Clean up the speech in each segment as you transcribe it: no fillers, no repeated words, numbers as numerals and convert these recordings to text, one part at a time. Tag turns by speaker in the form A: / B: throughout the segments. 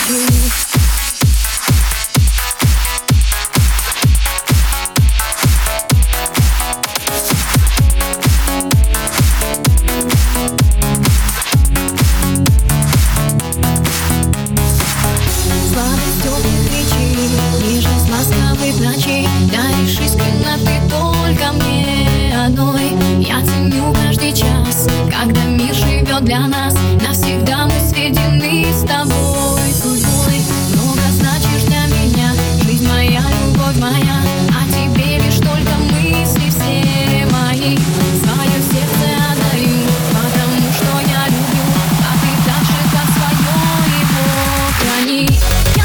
A: Нежность ласковых ночей даришь искренне ты только мне одной. Я ценю каждый час, когда мир живет для нас. Навсегда мы сведены с тобой судьбой. Много значишь для меня, жизнь моя, любовь моя. А тебе лишь только мысли все мои. Свое сердце отдаю, потому что я люблю. А ты так же, как свое его храни.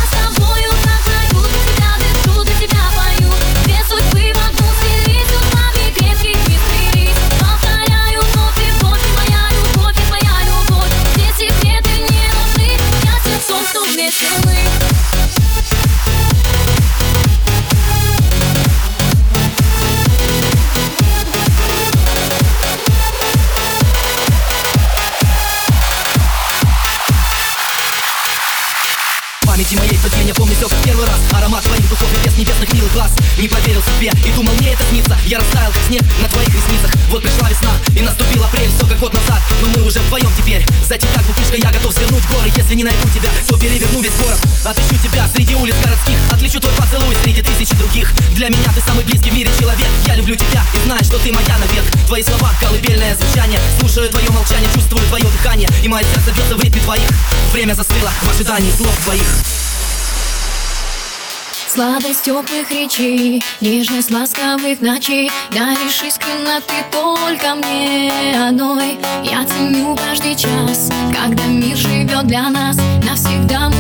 B: В памяти моей тот день я помню все как первый раз. Аромат твоих духов и блеск небесных милых глаз. Не поверил себе и думал, мне это снится. Я растаял как снег на твоих ресницах. Вот пришла весна и наступил апрель. Все как год назад, но мы уже вдвоем теперь. За тебя, глупышка, я готов свернуть горы. Если не найду тебя, то переверну весь город. Отыщу тебя среди улиц городских. Отличу твой поцелуй среди тысячи других. Для меня ты самый близкий в мире человек. Я люблю тебя и знаю, что ты моя навек. Твои слова, колыбельное звучание. Слушаю твое молчание, чувствую твое дыхание. И мое сердце бьется в ритме твоих. Время застыло в ожидании слов твоих.
A: Сладость теплых речей, нежность ласковых ночей даришь искренне ты только мне одной. Я ценю каждый час, когда мир живет для нас. Навсегда мы